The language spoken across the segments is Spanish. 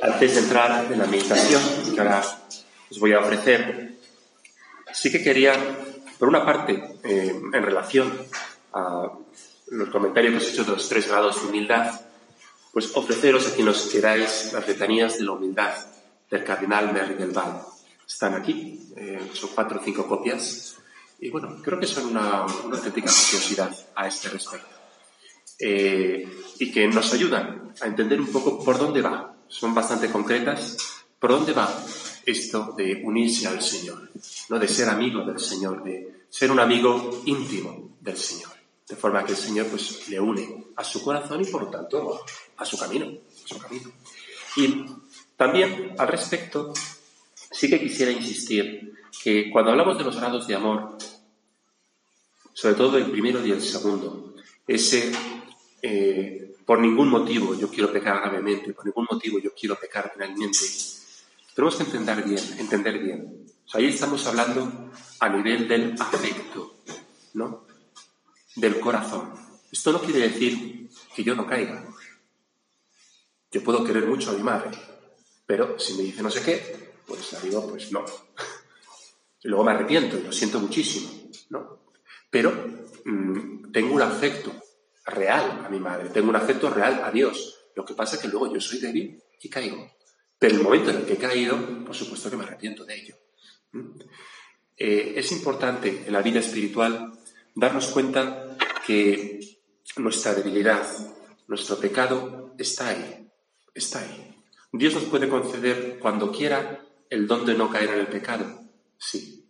Antes de entrar en la meditación que ahora os voy a ofrecer, sí que quería, por una parte, en relación a los comentarios que os he hecho de los 3 grados de humildad, pues ofreceros a quienes queráis las letanías de la humildad del cardenal Merry del Val. Están aquí, son 4 o 5 copias, y bueno, creo que son una auténtica preciosidad a este respecto. Y que nos ayudan a entender un poco por dónde va. Son bastante concretas. ¿Por dónde va esto de unirse al Señor? ¿No? De ser amigo del Señor, de ser un amigo íntimo del Señor. De forma que el Señor pues le une a su corazón y por lo tanto a su camino. Y también al respecto sí que quisiera insistir que cuando hablamos de los grados de amor, sobre todo el primero y el segundo, ese por ningún motivo yo quiero pecar gravemente, por ningún motivo yo quiero pecar penalmente, tenemos que entender bien. O sea, ahí estamos hablando a nivel del afecto, ¿no? Del corazón. Esto no quiere decir que yo no caiga. Yo puedo querer mucho a mi madre, pero si me dice no sé qué, pues la digo, pues no. Y luego me arrepiento y lo siento muchísimo, ¿no? Pero tengo un afecto real a mi madre, tengo un afecto real a Dios. Lo que pasa es que luego yo soy débil y caigo. Pero en el momento en el que he caído, por supuesto que me arrepiento de ello. Es importante en la vida espiritual darnos cuenta que nuestra debilidad, nuestro pecado está ahí. Dios nos puede conceder cuando quiera el don de no caer en el pecado. Sí.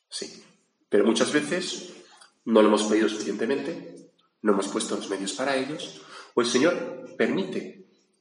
Pero muchas veces no lo hemos pedido suficientemente, no hemos puesto los medios para ellos, o el Señor permite.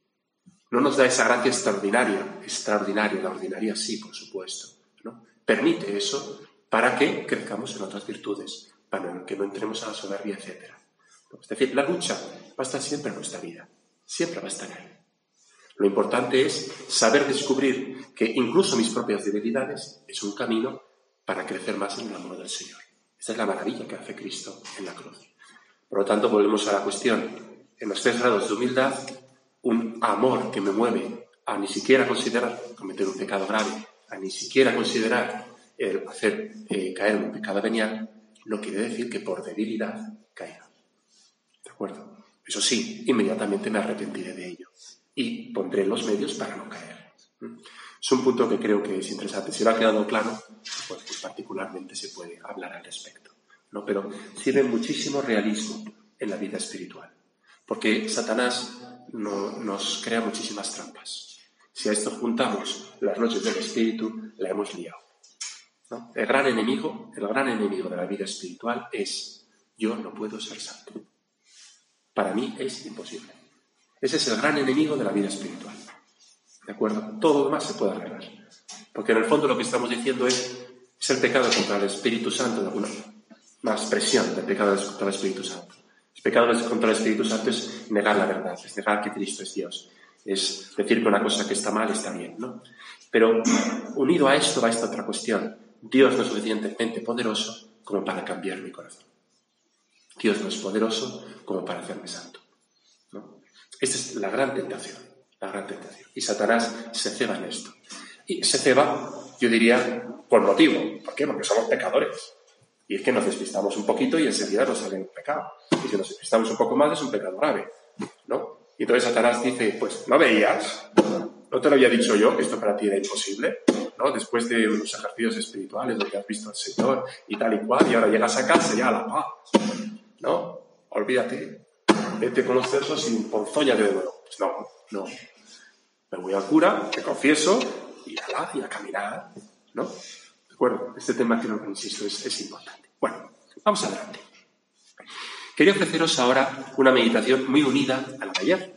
No nos da esa gracia extraordinaria, la ordinaria sí, por supuesto, ¿no? Permite eso para que crezcamos en otras virtudes, para que no entremos a la soberbia, etc. Es decir, la lucha va a estar siempre en nuestra vida, siempre va a estar ahí. Lo importante es saber descubrir que incluso mis propias debilidades es un camino para crecer más en el amor del Señor. Esta es la maravilla que hace Cristo en la cruz. Por lo tanto, volvemos a la cuestión. En los 3 grados de humildad, un amor que me mueve a ni siquiera considerar cometer un pecado grave, a ni siquiera considerar hacer caer en un pecado venial, no quiere decir que por debilidad caiga. ¿De acuerdo? Eso sí, inmediatamente me arrepentiré de ello y pondré los medios para no caer. Es un punto que creo que es interesante. Si lo ha quedado claro, pues particularmente se puede hablar al respecto, ¿no? Pero sirve muchísimo realismo en la vida espiritual, porque Satanás nos crea muchísimas trampas. Si a esto juntamos las noches del espíritu, la hemos liado, ¿no? El gran enemigo de la vida espiritual es: yo no puedo ser santo. Para mí es imposible. Ese es el gran enemigo de la vida espiritual. ¿De acuerdo? Todo lo demás se puede arreglar. Porque en el fondo lo que estamos diciendo es el pecado contra el Espíritu Santo, de alguna más expresión del pecado contra el Espíritu Santo. El pecado contra el Espíritu Santo es negar la verdad, es negar que Cristo es Dios. Es decir que una cosa que está mal está bien, ¿no? Pero unido a esto va esta otra cuestión. Dios no es suficientemente poderoso como para cambiar mi corazón. Dios no es poderoso como para hacerme santo, ¿no? Esta es la gran tentación. Y Satanás se ceba en esto. Y se ceba, yo diría, por motivo. ¿Por qué? Porque somos pecadores. Y es que nos despistamos un poquito y enseguida nos sale un pecado. Y si nos despistamos un poco más es un pecado grave, ¿no? Y entonces Satanás dice, pues, ¿no veías? ¿No te lo había dicho yo que esto para ti era imposible? ¿No? Después de unos ejercicios espirituales donde has visto al Señor y tal y cual, y ahora llegas a casa y ya la paz, ¿no? Olvídate. Vete con los cerdos y ponzóñate de nuevo. Pues no. Me voy al cura, te confieso, y a caminar, ¿no? ¿De acuerdo? Este tema, creo que, insisto, es importante. Bueno, vamos adelante. Quería ofreceros ahora una meditación muy unida a la de ayer.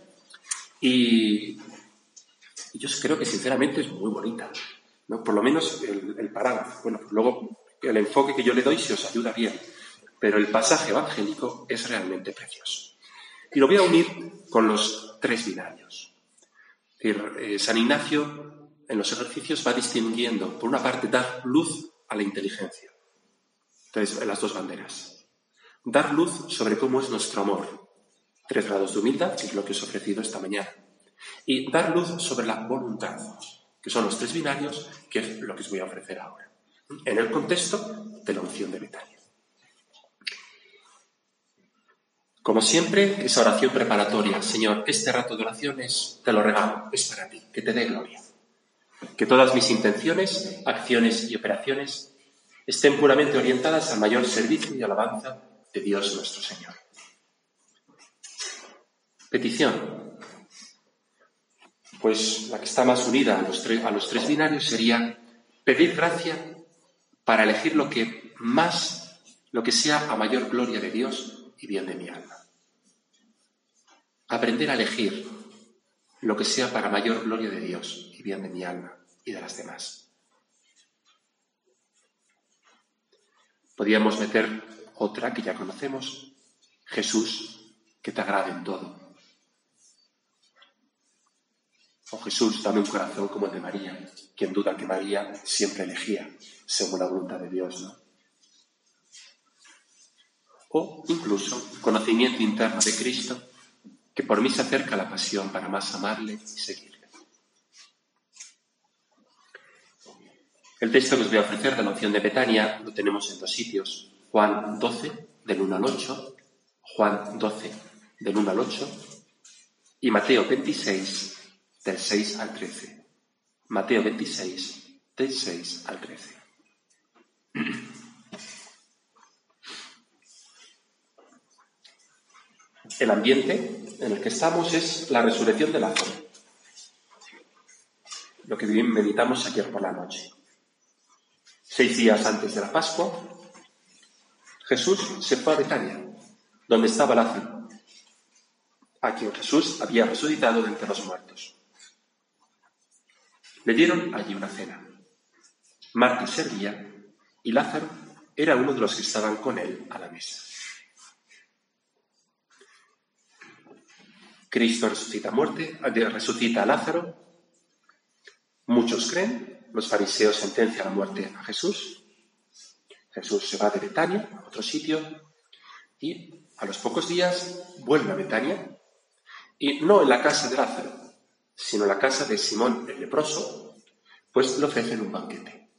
Y yo creo que, sinceramente, es muy bonita, ¿no? Por lo menos el parágrafo. Bueno, pues luego el enfoque que yo le doy si os ayuda bien. Pero el pasaje evangélico es realmente precioso. Y lo voy a unir con los 3 binarios. Es decir, San Ignacio en los ejercicios va distinguiendo, por una parte, dar luz a la inteligencia. Entonces, las 2 banderas. Dar luz sobre cómo es nuestro amor. 3 grados de humildad, que es lo que os he ofrecido esta mañana. y dar luz sobre la voluntad, que son los 3 binarios, que es lo que os voy a ofrecer ahora, en el contexto de la unción de Betania. Como siempre, esa oración preparatoria: Señor, este rato de oración te lo regalo, es para ti, que te dé gloria. Que todas mis intenciones, acciones y operaciones estén puramente orientadas al mayor servicio y alabanza de Dios nuestro Señor. Petición. Pues la que está más unida a los tres binarios sería pedir gracia para elegir lo que sea a mayor gloria de Dios y bien de mi alma. Aprender a elegir lo que sea para mayor gloria de Dios y bien de mi alma y de las demás. Podríamos meter otra que ya conocemos: Jesús, que te agrade en todo. O Jesús, dame un corazón como el de María. Quien duda que María siempre elegía según la voluntad de Dios, ¿no? O incluso conocimiento interno de Cristo, que por mí se acerca a la pasión para más amarle y seguirle. El texto que os voy a ofrecer de la unción de Betania lo tenemos en 2 sitios: Juan 12, del 1 al 8, Juan 12, del 1 al 8, y Mateo 26, del 6 al 13. Mateo 26, del 6 al 13. El ambiente en el que estamos es la resurrección de Lázaro, lo que meditamos ayer por la noche. 6 días antes de la Pascua, Jesús se fue a Betania, donde estaba Lázaro, a quien Jesús había resucitado de entre los muertos. Le dieron allí una cena. Marta servía y Lázaro era uno de los que estaban con él a la mesa. Cristo resucita a Lázaro. Muchos creen, los fariseos sentencian la muerte a Jesús. Jesús se va de Betania a otro sitio y a los pocos días vuelve a Betania, y no en la casa de Lázaro, sino en la casa de Simón el leproso, pues le ofrecen un banquete,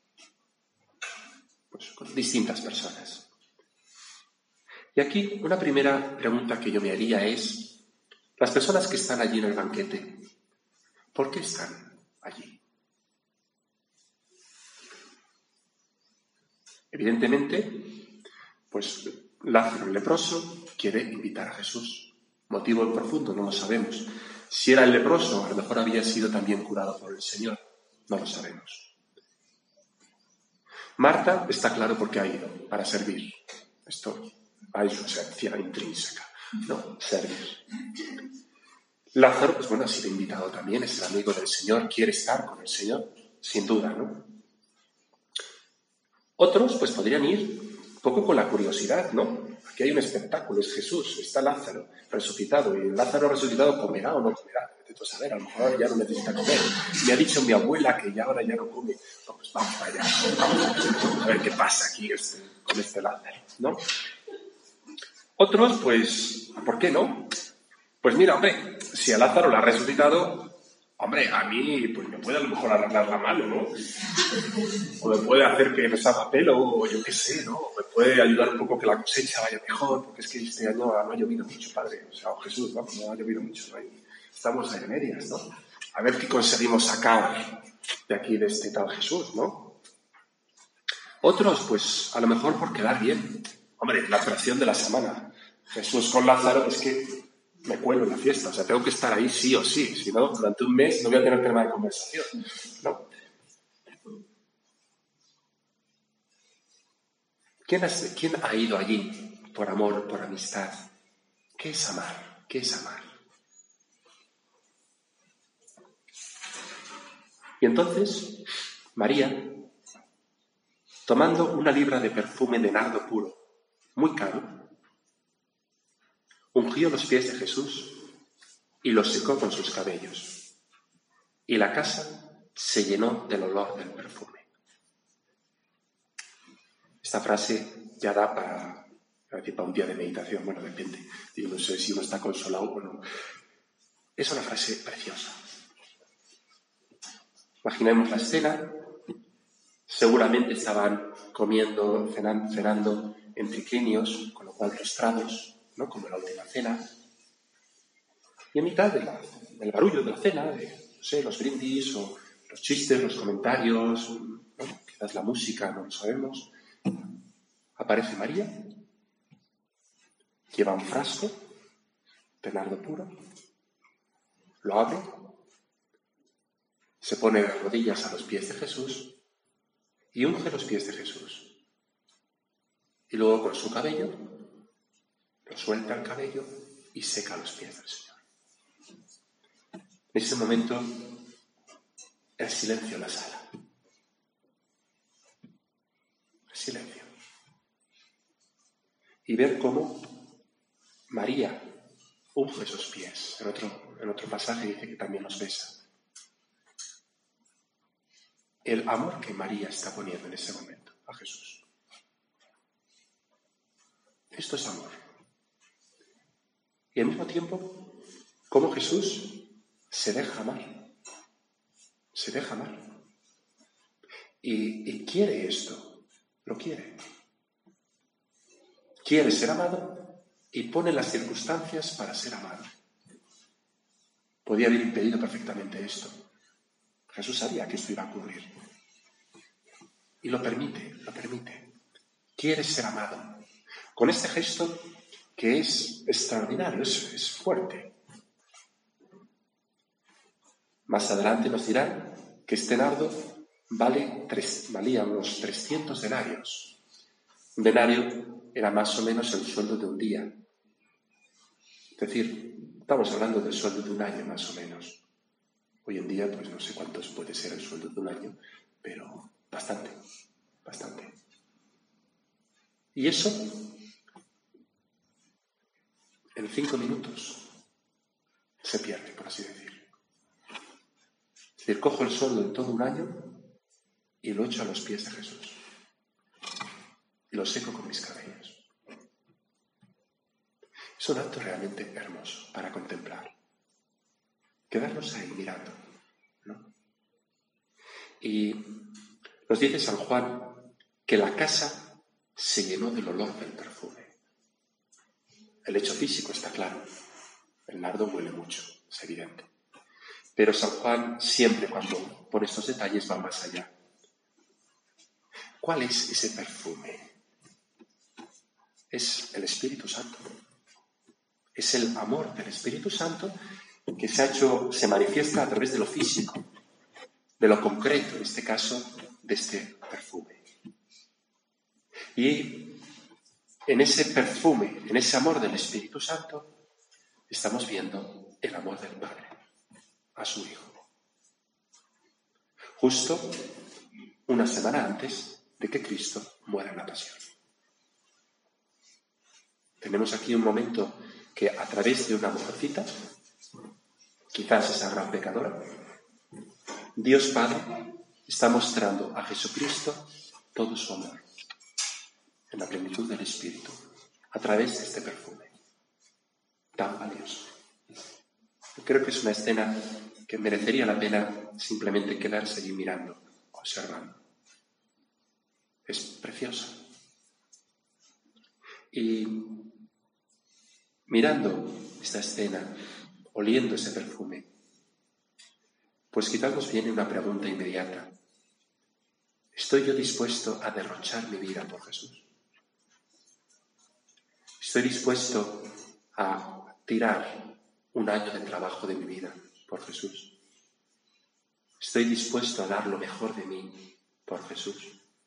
pues con distintas personas. Y aquí una primera pregunta que yo me haría es: las personas que están allí en el banquete, ¿por qué están allí? Evidentemente, pues Lázaro el leproso quiere invitar a Jesús. Motivo profundo, no lo sabemos. Si era el leproso, a lo mejor había sido también curado por el Señor. No lo sabemos. Marta está claro por qué ha ido: para servir. Esto va en su esencia intrínseca, ¿no? Servir. Lázaro, pues bueno, ha sido invitado también, es el amigo del Señor, quiere estar con el Señor, sin duda, ¿no? Otros, pues podrían ir un poco con la curiosidad, ¿no? Aquí hay un espectáculo, es Jesús, está Lázaro resucitado, y Lázaro resucitado comerá o no comerá, necesito saber, a lo mejor ya no necesita comer. Me ha dicho mi abuela que ya ahora ya no come. No, pues vamos para allá, vamos a ver qué pasa aquí con este Lázaro, ¿no? Otros, pues, ¿por qué no? Pues mira, hombre, si a Lázaro la ha resucitado, hombre, a mí pues me puede a lo mejor arreglar la mano, ¿no? O me puede hacer que me salga pelo, o yo qué sé, ¿no? Me puede ayudar un poco que la cosecha vaya mejor, porque es que este año no ha llovido mucho, padre. O sea, Jesús, vamos, no ha llovido mucho. Estamos ahí en medias, ¿no? A ver qué conseguimos sacar de aquí, de este tal Jesús, ¿no? Otros, pues, a lo mejor por quedar bien. Hombre, la atracción de la semana. Jesús con Lázaro, es que me cuelo en la fiesta, o sea, tengo que estar ahí sí o sí, si no, durante un mes no voy a tener tema de conversación. No. ¿Quién ha ido allí por amor, por amistad? ¿Qué es amar? ¿Qué es amar? Y entonces, María, tomando una libra de perfume de nardo puro, muy caro, ungió los pies de Jesús y los secó con sus cabellos. Y la casa se llenó del olor del perfume. Esta frase ya da para un día de meditación. Bueno, depende. Digo, no sé si uno está consolado o no. Es una frase preciosa. Imaginemos la escena. Seguramente estaban comiendo, cenando en triquinios, con lo cual rostrados, ¿no? Como en la última cena. Y en mitad del barullo de la cena, no sé, los brindis o los chistes, los comentarios, ¿no? Quizás la música, no lo sabemos, aparece María, lleva un frasco de nardo puro, lo abre, se pone de rodillas a los pies de Jesús y unge los pies de Jesús. Y luego con su cabello, lo suelta el cabello y seca los pies del Señor. En ese momento, el silencio en la sala. El silencio. Y ver cómo María unge esos pies. En otro pasaje dice que también los besa. El amor que María está poniendo en ese momento a Jesús. Esto es amor. Y al mismo tiempo, cómo Jesús se deja amar. Se deja amar. Y quiere esto. Lo quiere. Quiere ser amado y pone las circunstancias para ser amado. Podía haber impedido perfectamente esto. Jesús sabía que esto iba a ocurrir. Y lo permite, lo permite. Quiere ser amado. Con este gesto que es extraordinario, es fuerte. Más adelante nos dirán que este nardo valía unos 300 denarios. Un denario era más o menos el sueldo de un día. Es decir, estamos hablando del sueldo de un año más o menos. Hoy en día, pues no sé cuántos puede ser el sueldo de un año, pero bastante, bastante. Y eso, en 5 minutos, se pierde, por así decir. Es decir, cojo el sueldo de todo un año y lo echo a los pies de Jesús. Y lo seco con mis cabellos. Es un acto realmente hermoso para contemplar. Quedarnos ahí mirando, ¿no? Y nos dice San Juan que la casa se llenó del olor del perfume. El hecho físico está claro. El nardo huele mucho, es evidente. Pero San Juan siempre, cuando pone estos detalles, va más allá. ¿Cuál es ese perfume? Es el Espíritu Santo. Es el amor del Espíritu Santo que se manifiesta a través de lo físico, de lo concreto, en este caso, de este perfume. Y en ese perfume, en ese amor del Espíritu Santo, estamos viendo el amor del Padre a su Hijo. Justo una semana antes de que Cristo muera en la pasión. Tenemos aquí un momento que a través de una mujercita, quizás esa gran pecadora, Dios Padre está mostrando a Jesucristo todo su amor en la plenitud del Espíritu, a través de este perfume tan valioso. Yo creo que es una escena que merecería la pena simplemente quedarse allí mirando, observando. Es preciosa. Y mirando esta escena, oliendo ese perfume, pues quizás nos viene una pregunta inmediata. ¿Estoy yo dispuesto a derrochar mi vida por Jesús? ¿Estoy dispuesto a tirar un año de trabajo de mi vida por Jesús? ¿Estoy dispuesto a dar lo mejor de mí por Jesús?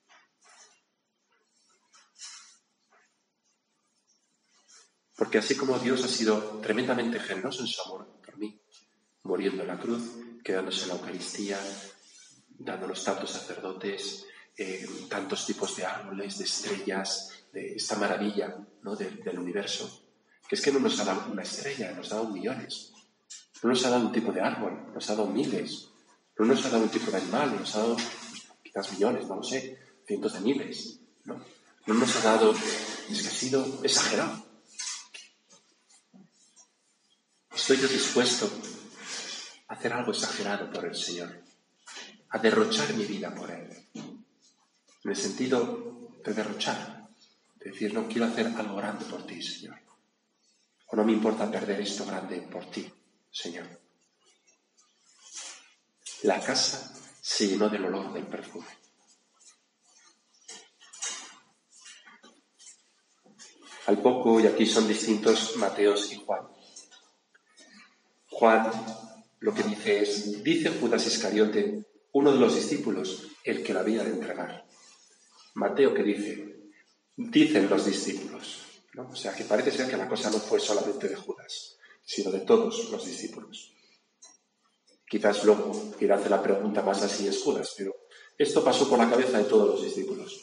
Porque así como Dios ha sido tremendamente generoso en su amor por mí, muriendo en la cruz, quedándose en la Eucaristía, dándonos tantos sacerdotes, tantos tipos de árboles, de estrellas, de esta maravilla, ¿no? del universo, que es que no nos ha dado una estrella, nos ha dado millones. No nos ha dado un tipo de árbol, nos ha dado miles. No nos ha dado un tipo de animal, nos ha dado quizás millones, no lo sé, cientos de miles. No nos ha dado, es que ha sido exagerado. ¿Estoy yo dispuesto hacer algo exagerado por el Señor, a derrochar mi vida por Él. En el sentido de derrochar, de decir, no quiero hacer algo grande por ti, Señor. O no me importa perder esto grande por ti, Señor. La casa se llenó del olor del perfume. Al poco, y aquí son distintos Mateos y Juan. Juan lo que dice Judas Iscariote, uno de los discípulos, el que la había de entregar. Mateo, ¿qué dice? Dicen los discípulos, ¿no? O sea, que parece ser que la cosa no fue solamente de Judas, sino de todos los discípulos. Quizás luego quien hace la pregunta más así es Judas, pero esto pasó por la cabeza de todos los discípulos.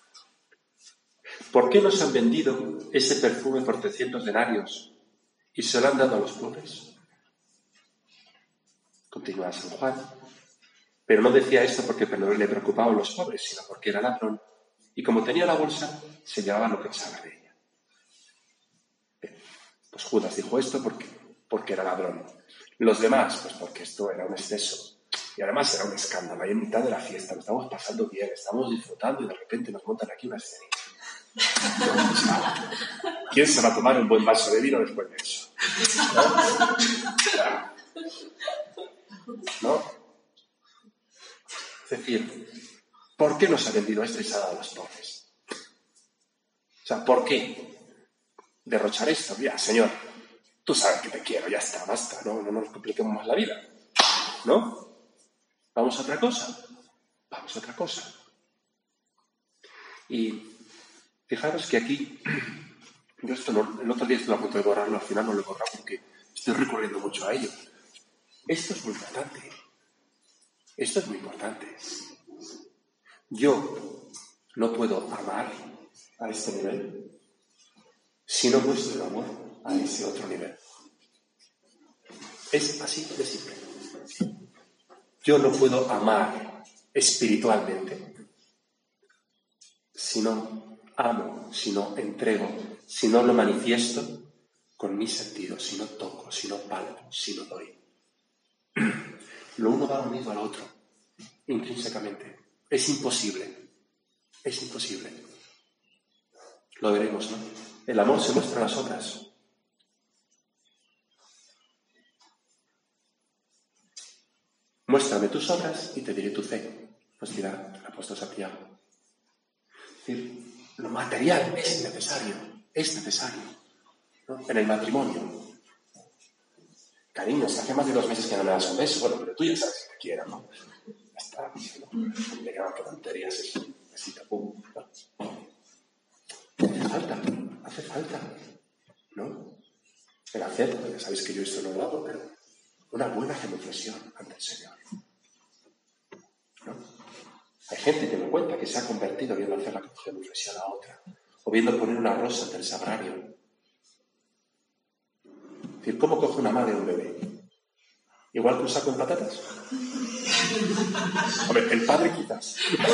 ¿Por qué nos han vendido ese perfume por 300 denarios y se lo han dado a los pobres? Continúa San Juan. Pero no decía esto porque le preocupaban los pobres, sino porque era ladrón. Y como tenía la bolsa, se llevaba lo que echaba de ella. Bien, pues Judas dijo esto porque era ladrón. Los demás, pues porque esto era un exceso. Y además era un escándalo. Ahí en mitad de la fiesta, lo estamos pasando bien, estamos disfrutando y de repente nos montan aquí una escenita. ¿Quién se va a tomar un buen vaso de vino después de eso? ¿No? Es decir, ¿por qué nos ha vendido esto y se ha dado a los pobres? O sea, ¿por qué derrochar esto? Mira, Señor, tú sabes que te quiero, ya está, basta, no nos compliquemos más la vida. ¿No? ¿Vamos a otra cosa? Vamos a otra cosa. Y fijaros que aquí, yo esto el otro día estuve a punto de borrarlo, al final no lo he borrado porque estoy recurriendo mucho a ello. Esto es muy importante. Esto es muy importante. Yo no puedo amar a este nivel si no muestro el amor a ese otro nivel. Es así de simple. Yo no puedo amar espiritualmente si no amo, si no entrego, si no lo manifiesto con mis sentidos, si no toco, si no palpo, si no doy. Lo uno va unido al otro, intrínsecamente. Es imposible. Es imposible. Lo veremos, ¿no? El amor se muestra en las obras. Muéstrame tus obras y te diré tu fe, nos dirá el apóstol Santiago. Es decir, lo material es necesario, ¿no? En el matrimonio. Cariño, si hace más de 2 meses que no me das un beso, bueno, pero tú ya sabes que me quiero, ¿no? Ya está, ¿no? Me quedan que tonterías eso. Besito, pum, ¿no? Hace falta, ¿no? El hacer, ya sabéis que yo esto no lo hago, pero una buena genuflexión ante el Señor, ¿no? Hay gente que me cuenta que se ha convertido viendo hacer la genuflexión a otra, o viendo poner una rosa ante el sagrario. Es decir, ¿cómo coge una madre a un bebé? ¿Igual que un saco de patatas? Hombre, el padre quizás.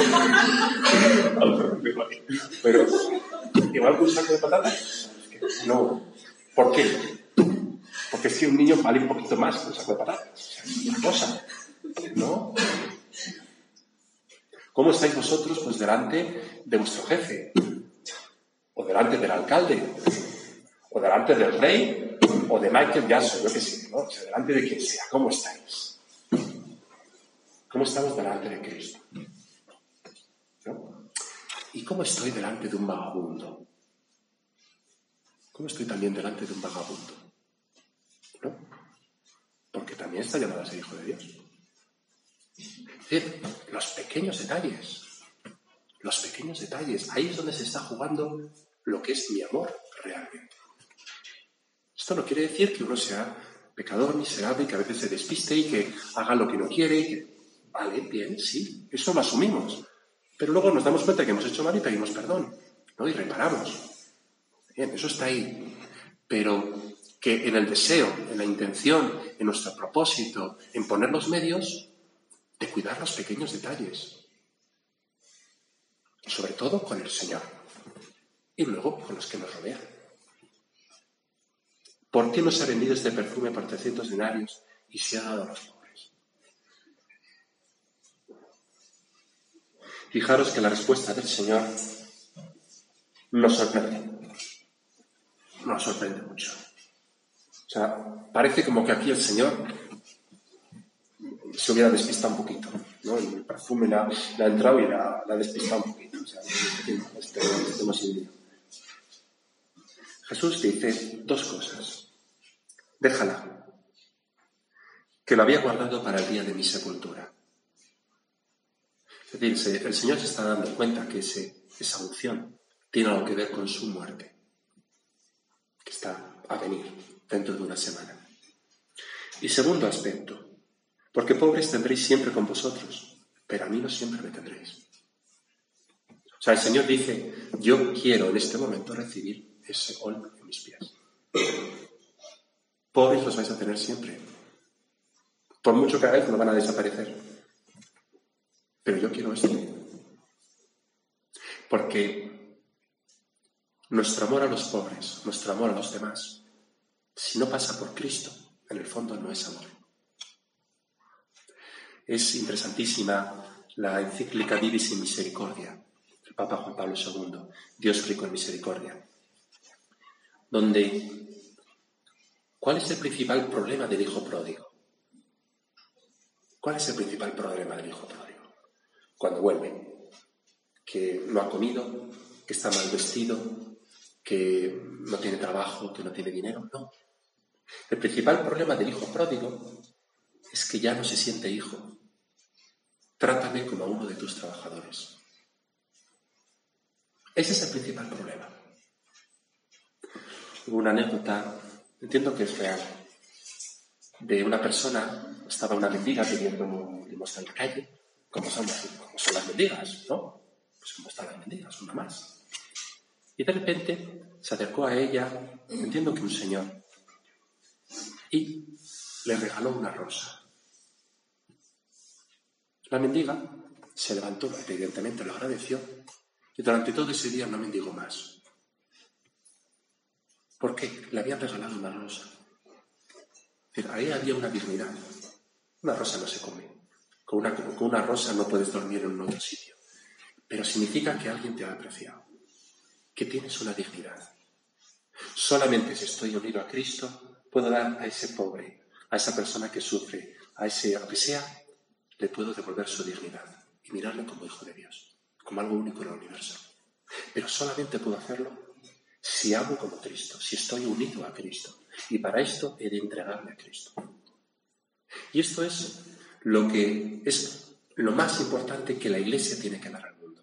Pero, ¿igual que un saco de patatas? No. ¿Por qué? Porque es que un niño vale un poquito más que un saco de patatas. Una cosa, ¿no? ¿Cómo estáis vosotros? Pues delante de vuestro jefe, o delante del alcalde, o delante del rey, o de Michael Jackson, yo qué sé, ¿no? O sea, delante de quien sea. ¿Cómo estáis? ¿Cómo estamos delante de Cristo? ¿No? ¿Y cómo estoy delante de un vagabundo? ¿Cómo estoy también delante de un vagabundo? ¿No? Porque también está llamado a ser hijo de Dios. Es decir, los pequeños detalles, ahí es donde se está jugando lo que es mi amor realmente. Esto no quiere decir que uno sea pecador, miserable, y que a veces se despiste y que haga lo que no quiere, y que, vale, bien, sí, eso lo asumimos. Pero luego nos damos cuenta que hemos hecho mal y pedimos perdón, ¿no? Y reparamos. Bien, eso está ahí. Pero que en el deseo, en la intención, en nuestro propósito, en poner los medios, de cuidar los pequeños detalles. Sobre todo con el Señor. Y luego con los que nos rodean. ¿Por qué nos ha vendido este perfume por 300 denarios y se ha dado a los pobres? Fijaros que la respuesta del Señor nos sorprende mucho. O sea, parece como que aquí el Señor se hubiera despistado un poquito, ¿no? El perfume le ha entrado y la ha despistado un poquito. O sea, estemos sin lío. Jesús dice dos cosas. Déjala, que lo había guardado para el día de mi sepultura. Es decir, el Señor se está dando cuenta que esa unción tiene algo que ver con su muerte, que está a venir dentro de una semana. Y segundo aspecto, porque pobres tendréis siempre con vosotros, pero a mí no siempre me tendréis. O sea, el Señor dice, yo quiero en este momento recibir ese golpe en mis pies. Pobres los vais a tener siempre. Por mucho que hagáis, no van a desaparecer. Pero yo quiero esto. Porque nuestro amor a los pobres, nuestro amor a los demás, si no pasa por Cristo, en el fondo no es amor. Es interesantísima la encíclica Divis in Misericordia del Papa Juan Pablo II, Dios rico en misericordia, donde ¿cuál es el principal problema del hijo pródigo? ¿Cuál es el principal problema del hijo pródigo? Cuando vuelve, que no ha comido, que está mal vestido, que no tiene trabajo, que no tiene dinero. No. El principal problema del hijo pródigo es que ya no se siente hijo. Trátame como a uno de tus trabajadores. Ese es el principal problema. Hubo una anécdota, entiendo que es real, de una persona, estaba una mendiga pidiendo limosna en la calle, como son las mendigas, ¿no? Pues como están las mendigas, una más. Y de repente se acercó a ella, entiendo que un señor, y le regaló una rosa. La mendiga se levantó, evidentemente lo agradeció, y durante todo ese día no mendigó más. ¿Por qué? Le habían regalado una rosa. Ahí había una dignidad. Una rosa no se come. Con una rosa no puedes dormir en un otro sitio. Pero significa que alguien te ha apreciado, que tienes una dignidad. Solamente si estoy unido a Cristo, puedo dar a ese pobre, a esa persona que sufre, a ese, aunque sea, le puedo devolver su dignidad y mirarle como hijo de Dios, como algo único en el universo. Pero solamente puedo hacerlo si amo como Cristo, si estoy unido a Cristo. Y para esto he de entregarme a Cristo. Y esto es lo más importante que la Iglesia tiene que dar al mundo.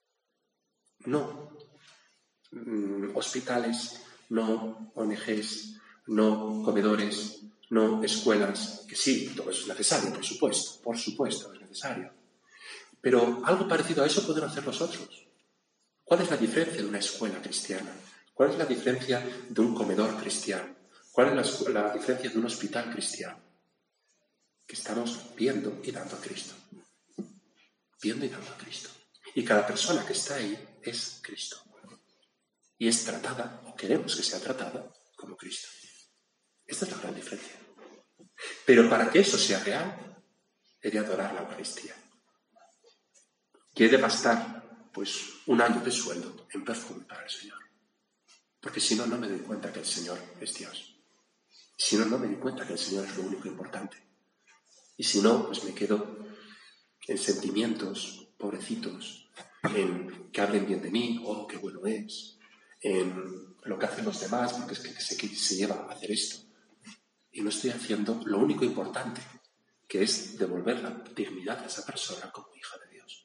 No hospitales, no ONGs, no comedores, no escuelas, que sí, todo eso es necesario, por supuesto, es necesario. Pero algo parecido a eso pueden hacer los otros. ¿Cuál es la diferencia de una escuela cristiana? ¿Cuál es la diferencia de un comedor cristiano? ¿Cuál es la diferencia de un hospital cristiano? Que estamos viendo y dando a Cristo. Viendo y dando a Cristo. Y cada persona que está ahí es Cristo. Y es tratada, o queremos que sea tratada, como Cristo. Esta es la gran diferencia. Pero para que eso sea real, he de adorar la Eucaristía. Que he de gastar, pues, un año de sueldo en perfume para el Señor. Porque si no, no me doy cuenta que el Señor es Dios. Si no, no me doy cuenta que el Señor es lo único importante. Y si no, pues me quedo en sentimientos pobrecitos, en que hablen bien de mí, oh, qué bueno es, en lo que hacen los demás, porque es que se lleva a hacer esto. Y no estoy haciendo lo único importante, que es devolver la dignidad a esa persona como hija de Dios.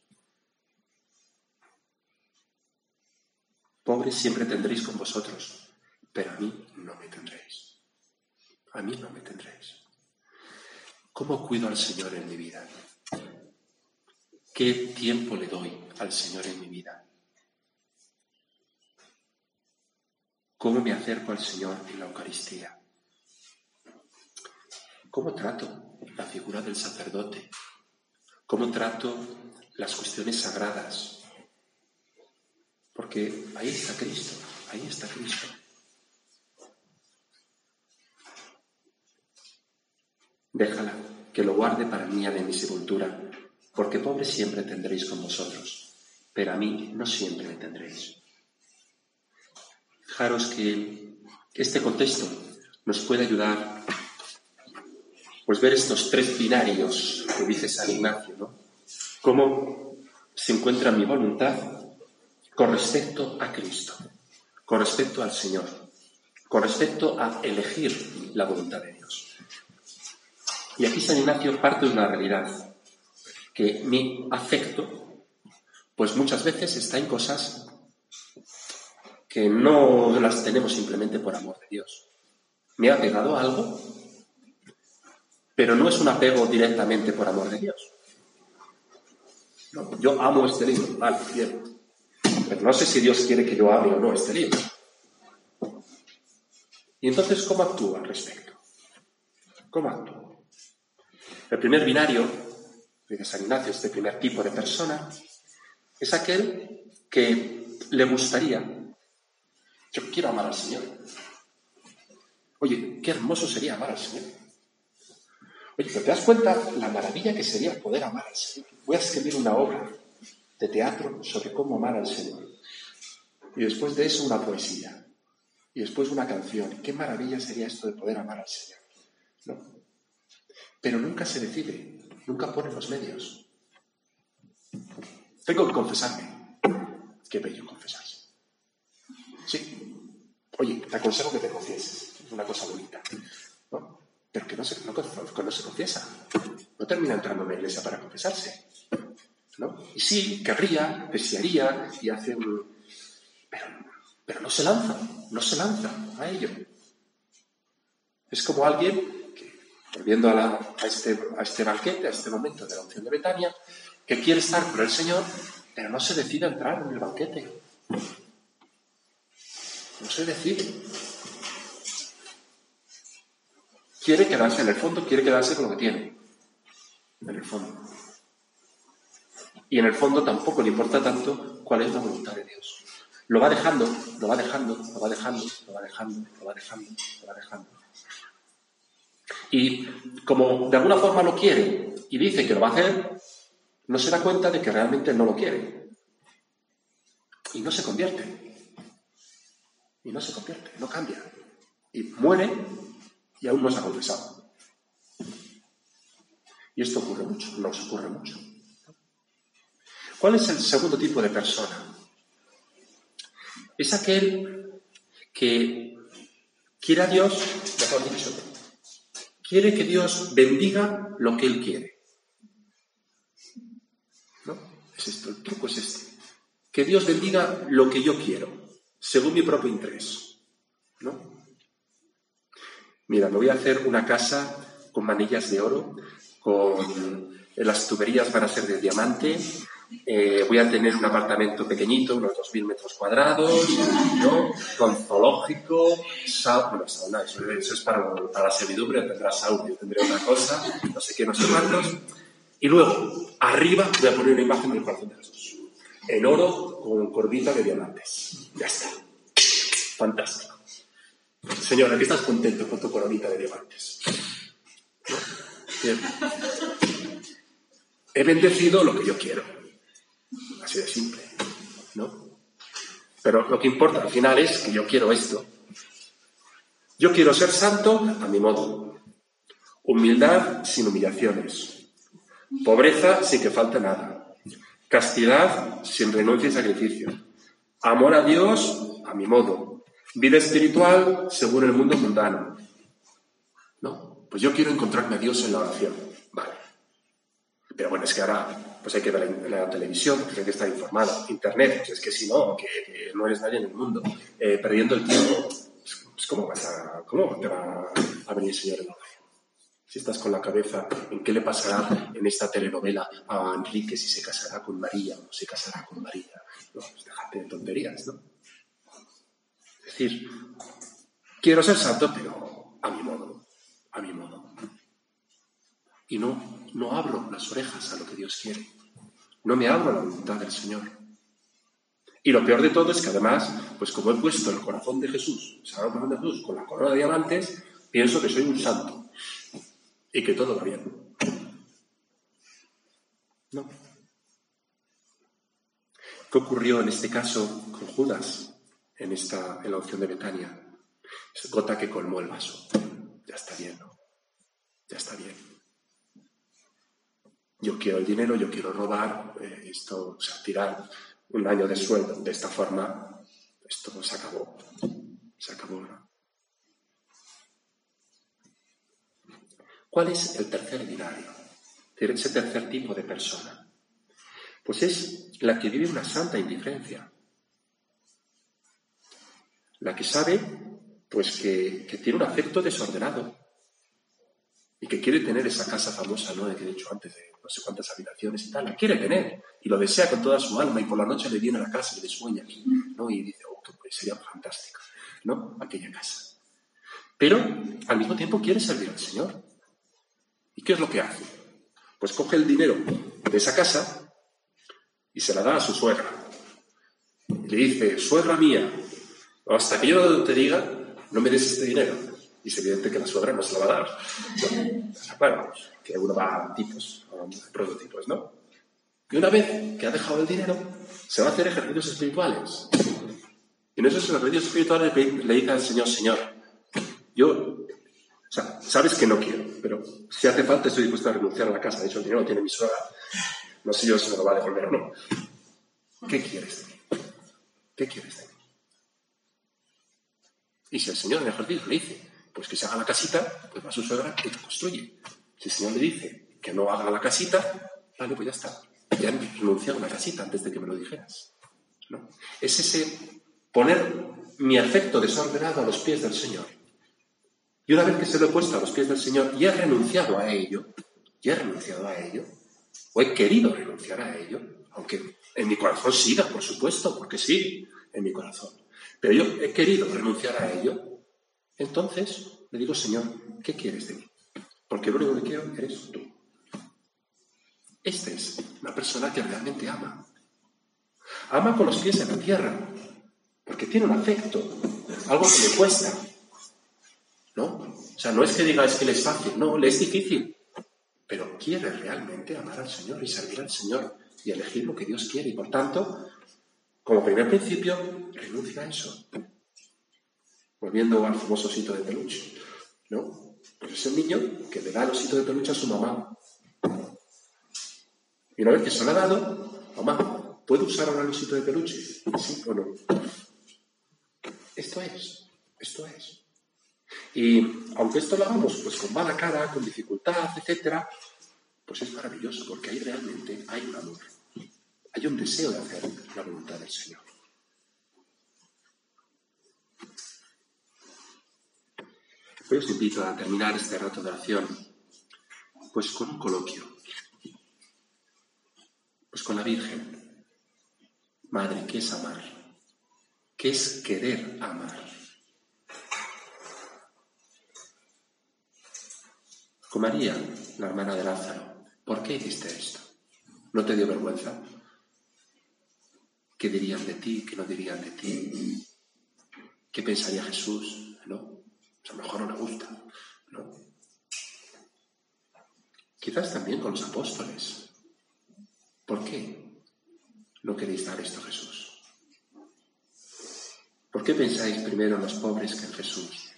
Pobres siempre tendréis con vosotros, pero a mí no me tendréis. A mí no me tendréis. ¿Cómo cuido al Señor en mi vida? ¿Qué tiempo le doy al Señor en mi vida? ¿Cómo me acerco al Señor en la Eucaristía? ¿Cómo trato la figura del sacerdote? ¿Cómo trato las cuestiones sagradas? Porque ahí está Cristo, ahí está Cristo. Déjala, que lo guarde para mí de mi sepultura, porque pobres siempre tendréis con vosotros, pero a mí no siempre me tendréis. Fijaros que este contexto nos puede ayudar pues ver estos tres binarios que dice San Ignacio, ¿no? Cómo se encuentra mi voluntad con respecto a Cristo, con respecto al Señor, con respecto a elegir la voluntad de Dios. Y aquí San Ignacio parte de una realidad, que mi afecto, pues muchas veces está en cosas que no las tenemos simplemente por amor de Dios. Me ha pegado algo, pero no es un apego directamente por amor de Dios. No, yo amo este libro, vale, bien. Pero no sé si Dios quiere que yo ame o no este libro. Y entonces, ¿cómo actúo al respecto? ¿Cómo actúo? El primer binario de San Ignacio, este primer tipo de persona, es aquel que le gustaría, yo quiero amar al Señor. Oye, qué hermoso sería amar al Señor. Oye, pero ¿te das cuenta la maravilla que sería poder amar al Señor? Voy a escribir una obra de teatro sobre cómo amar al Señor. Y después de eso una poesía. Y después una canción. Qué maravilla sería esto de poder amar al Señor. ¿No? Pero nunca se decide, nunca pone los medios. Tengo que confesarme. Qué bello confesarse. Sí. Oye, te aconsejo que te confieses. Es una cosa bonita. ¿No? Pero que no se confiesa. No termina entrando en la iglesia para confesarse. ¿No? Y sí, querría, desearía y hace un... Pero no se lanza a ello. Es como alguien que, volviendo a este banquete, a este momento de la unción de Betania, que quiere estar con el Señor, pero no se decide a entrar en el banquete. No se decide. Quiere quedarse en el fondo, quiere quedarse con lo que tiene. En el fondo. Y en el fondo tampoco le importa tanto cuál es la voluntad de Dios. Lo va dejando. Y como de alguna forma lo quiere y dice que lo va a hacer, no se da cuenta de que realmente no lo quiere. Y no se convierte, no cambia. Y muere y aún no se ha confesado. Y esto nos ocurre mucho. ¿Cuál es el segundo tipo de persona? Es aquel que quiere a Dios, mejor dicho, quiere que Dios bendiga lo que él quiere. ¿No? Es esto, el truco es este. Que Dios bendiga lo que yo quiero, según mi propio interés. ¿No? Mira, me voy a hacer una casa con manillas de oro, las tuberías van a ser de diamante, voy a tener un apartamento pequeñito, unos 2.000 metros cuadrados, ¿no? Con zoológico, sauna, eso es para la servidumbre, tendrá sauna, yo tendré otra cosa, no sé qué, no sé cuántos. Y luego, arriba voy a poner una imagen del corazón de Jesús, en oro con corbita de diamantes. Ya está. Fantástico. Señora, ¿qué estás contento con tu coronita de diamantes? ¿No? Bien. He bendecido lo que yo quiero. Así de simple, ¿no? Pero lo que importa al final es que yo quiero esto. Yo quiero ser santo a mi modo. Humildad sin humillaciones. Pobreza sin que falte nada. Castidad sin renuncia y sacrificio. Amor a Dios a mi modo. Vida espiritual según el mundo mundano. ¿No? Pues yo quiero encontrarme a Dios en la oración. Vale. Pero bueno, es que ahora pues hay que ver la televisión, pues hay que estar informado. Internet, pues es que si no, que no eres nadie en el mundo. Perdiendo el tiempo. Pues ¿cómo te va a venir el Señor en la oración? Si estás con la cabeza en qué le pasará en esta telenovela a Enrique, si se casará con María o no se casará con María. No, pues déjate de tonterías, ¿no? Es decir, quiero ser santo, pero a mi modo. Y no abro las orejas a lo que Dios quiere. No me abro a la voluntad del Señor. Y lo peor de todo es que además, pues como he puesto el corazón de Jesús, Sagrado Corazón de Jesús, con la corona de diamantes, pienso que soy un santo y que todo va bien. No. ¿Qué ocurrió en este caso con Judas, en la opción de Betania? Es gota que colmó el vaso. Ya está bien, ¿no? Ya está bien. Yo quiero el dinero, yo quiero robar, tirar un año de sueldo de esta forma, esto se acabó. Se acabó, ¿no? ¿Cuál es el tercer binario? Ese tercer tipo de persona. Pues es la que vive una santa indiferencia. La que sabe, pues, que tiene un afecto desordenado y que quiere tener esa casa famosa, ¿no?, que he dicho antes, de no sé cuántas habitaciones y tal. La quiere tener y lo desea con toda su alma, y por la noche le viene a la casa y le sueña, ¿no? Y dice, pues sería fantástico, ¿no?, aquella casa. Pero al mismo tiempo quiere servir al Señor. ¿Y qué es lo que hace? Pues coge el dinero de esa casa y se la da a su suegra. Y le dice, suegra mía, hasta que yo no te diga, no me des este dinero. Y es evidente que la suegra no se la va a dar. ¿No? Bueno, que uno va a tipos, a prototipos, ¿no? Y una vez que ha dejado el dinero, se va a hacer ejercicios espirituales. Y en esos ejercicios espirituales le dice al Señor, Señor, sabes que no quiero, pero si hace falta estoy dispuesto a renunciar a la casa. De hecho, el dinero lo tiene mi suegra. No sé yo si me lo va a devolver o no. ¿Qué quieres de mí? ¿Qué quieres de mí? Y si el Señor en el ejercicio le dice, pues que se haga la casita, pues va a su suegra y lo construye. Si el Señor le dice que no haga la casita, vale, pues ya está. Ya he renunciado a la casita antes de que me lo dijeras, ¿no? Es ese poner mi afecto desordenado a los pies del Señor. Y una vez que se lo he puesto a los pies del Señor y he renunciado a ello, o he querido renunciar a ello, aunque en mi corazón siga, por supuesto, porque sí, en mi corazón. Pero yo he querido renunciar a ello, entonces le digo, Señor, ¿qué quieres de mí? Porque lo único que quiero eres tú. Esta es una persona que realmente ama. Ama con los pies en la tierra, porque tiene un afecto, algo que le cuesta, ¿no? O sea, no es que diga, es que le es fácil, no, le es difícil, pero quiere realmente amar al Señor y servir al Señor y elegir lo que Dios quiere. Y por tanto, como primer principio, renuncia a eso. Volviendo al famoso osito de peluche, ¿no? Pues es el niño que le da el osito de peluche a su mamá. Y una vez que se lo ha dado, mamá, ¿puedo usar ahora el osito de peluche? ¿Sí o no? Esto es. Y aunque esto lo hagamos pues con mala cara, con dificultad, etcétera, pues es maravilloso, porque ahí realmente hay un amor. Hay un deseo de hacer la voluntad del Señor. Hoy os invito a terminar este rato de oración pues con un coloquio. Pues con la Virgen. Madre, ¿qué es amar? ¿Qué es querer amar? Con María, la hermana de Lázaro, ¿por qué hiciste esto? ¿No te dio vergüenza? ¿Qué dirían de ti? ¿Qué no dirían de ti? ¿Qué pensaría Jesús? ¿No? A lo mejor no le gusta, ¿no? Quizás también con los apóstoles. ¿Por qué no queréis dar esto a Jesús? ¿Por qué pensáis primero en los pobres que en Jesús?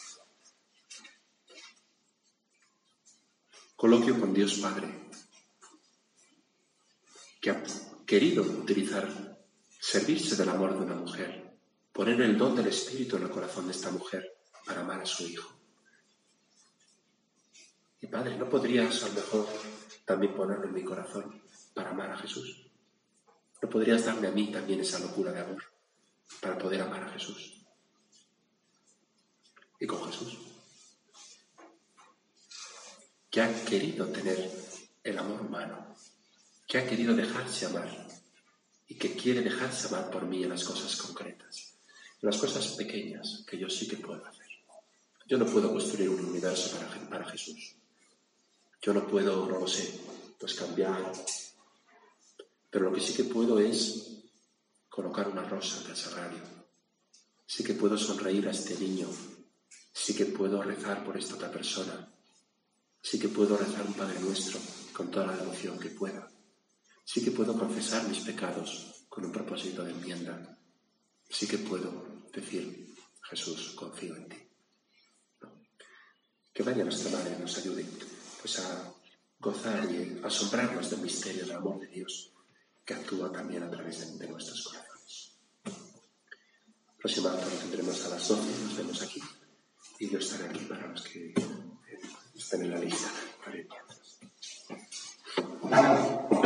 Coloquio con Dios Padre, que ha querido servirse del amor de una mujer, poner el don del Espíritu en el corazón de esta mujer para amar a su Hijo. Y Padre, ¿no podrías a lo mejor también ponerlo en mi corazón para amar a Jesús? ¿No podrías darme a mí también esa locura de amor para poder amar a Jesús? Y con Jesús, que ha querido tener el amor humano, que ha querido dejarse amar y que quiere dejarse amar por mí en las cosas concretas, en las cosas pequeñas que yo sí que puedo hacer. Yo no puedo construir un universo para Jesús. Yo no puedo, no lo sé, pues cambiar. Pero lo que sí que puedo es colocar una rosa ante el sagrario. Sí que puedo sonreír a este niño. Sí que puedo rezar por esta otra persona. Sí que puedo rezar un Padre Nuestro con toda la devoción que pueda. Sí que puedo confesar mis pecados con un propósito de enmienda, sí que puedo decir, Jesús, confío en ti. ¿No? Que vaya nuestra Madre nos ayude pues a gozar y asombrarnos del misterio del amor de Dios que actúa también a través de nuestros corazones. Próxima hora lo tendremos a las 12, nos vemos aquí y yo estaré aquí para los que estén en la lista. Vale.